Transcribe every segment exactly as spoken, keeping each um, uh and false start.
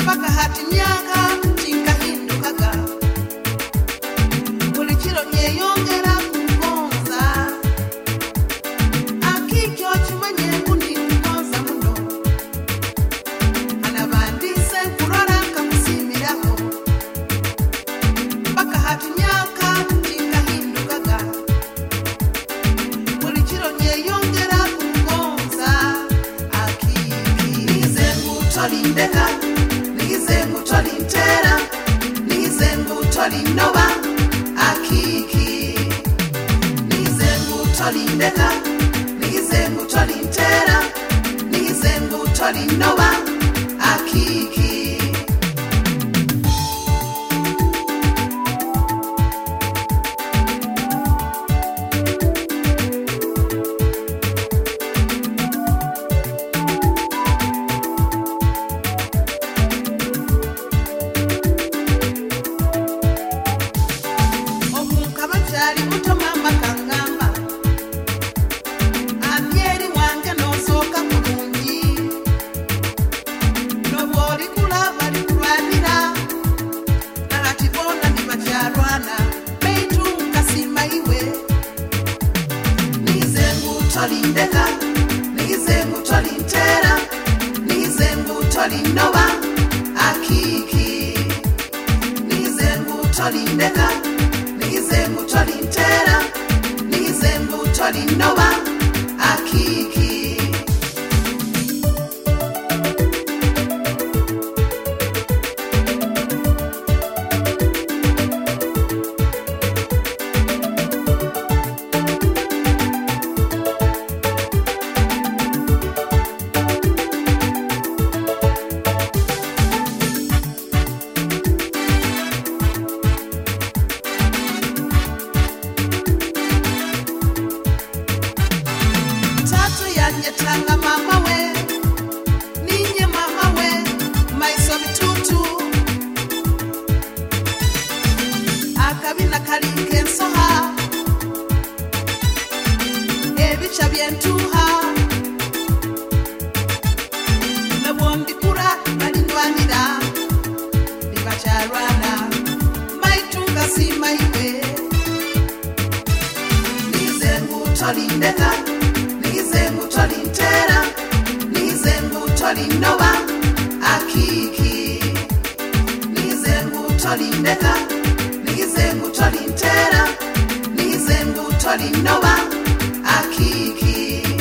paka hati myaka chingahindukaga buli kiro nyeyongera kugonza akikyo kimanye kundi kugonza muno anabandise kurora nkamusimiraho paka hati myaka chingahindukaga buli kiro nyeyongera kugonza akiki nize ngutolindeka nize ngutolintera nize ngutolinoba akiki nize ngutolindeka nize ngutolintera nize ngutolinoba akiki Omunkabachali utomamba kangamba Abyeri wange nosoka kurungi Nobori kulaba likulwanira Nagati bona ndibacharwana Beitu nkasima iwe Nize ngutolindeka Nize ngutolintera Nize ngutolinoba akiki Nize ngutolindeka nize ngutolintera nize ngutolinoba akiki Nyetanga mama we ninye mama we maiso bitutu akabina kalinke nsoha ebicha byentuha nabondikura balindwanira libacharwana maitunga simaiwe nize ngutolindeka nize ngutolintera nize ngutolinoba akiki nize ngutolindeka nize ngutolintera nize ngutolinoba akiki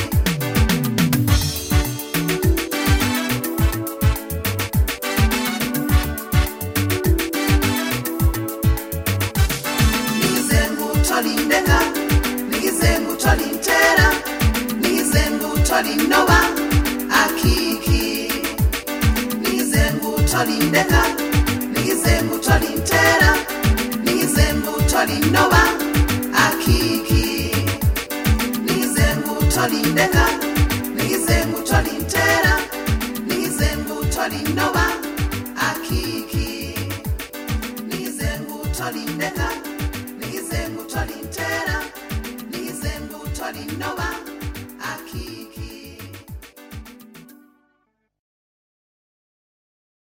nize ngutolindeka nize ngutolintera nize ngutolinoba akiki nize ngutolindeka nize ngutolintera nize ngutolinoba akiki nize ngutolindeka nize ngutolintera nize ngutolinoba akiki nize ngutolindeka nize ngutolintera nize ngutolinoba